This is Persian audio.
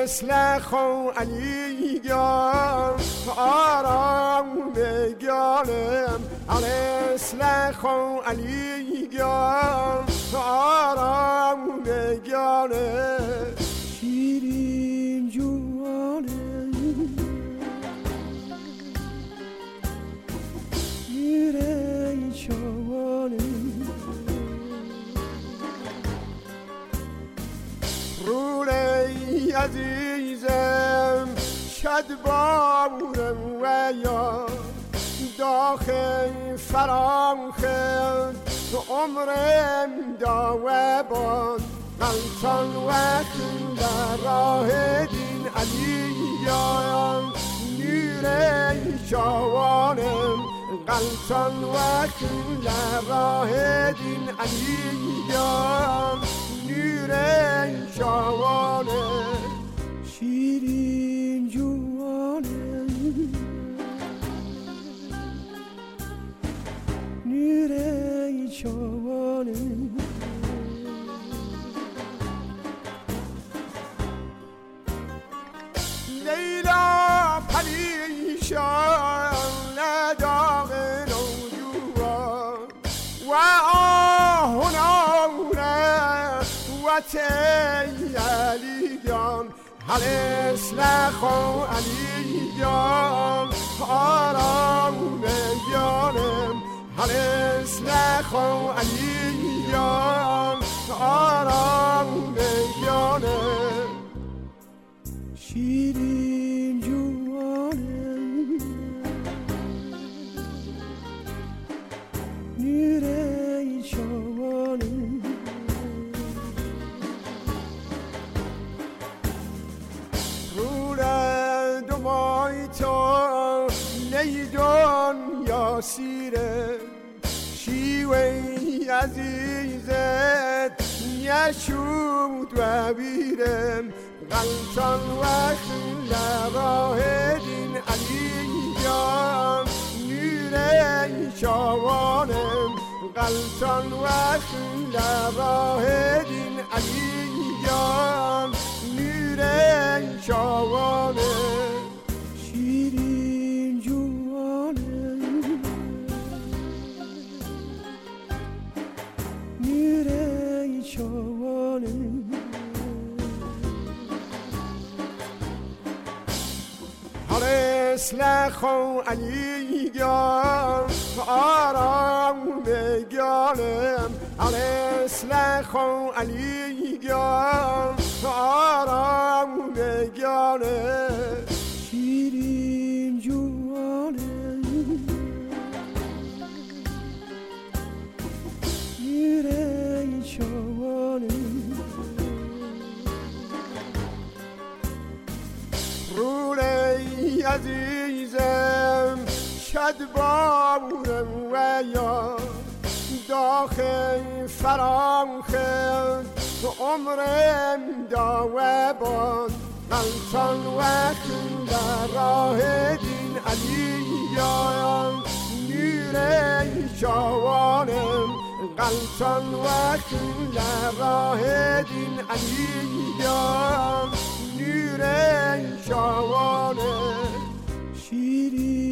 اسلخو علی گان آرام بگانم اسلخو علی گان آرام بگانم شیرین جوانم میره چوانم رولی عزیزم شد بارم و یا داخل فراخل عمرم داوه باد غلطان وقت در راه دین علی جان نور جوانم غلطان وقت در راه دین علی جان نور جوانم شیرین جوانم نور جوانم لیلا پریشان لداغ نوجوان و آهنانه و تی علی جان هل اسلخو علی جان آرام جانم هل اسلخو علی جان آرام جانم شیرین جوانم نور جوانم روله دمای تو لیدون یا سیره شیوی عزیزت یشود و بیرم غلطان وقت لراه دین علی جان نور جوانم غلطان وقت لراه دین علی جان نور جوانم شیرین جوانم نور جوانم اسلخو علی جان آرام بگانم اسلخو علی جان آرام بگانم شیرین جوانم نور جوانم رولی عزیزم شد بارم و یا داخل فراخل عمرم داوه باد غلطان وقت در راه دین علی جان نور جوانم غلطان وقت در راه دین علی جان نور جوانم شیرین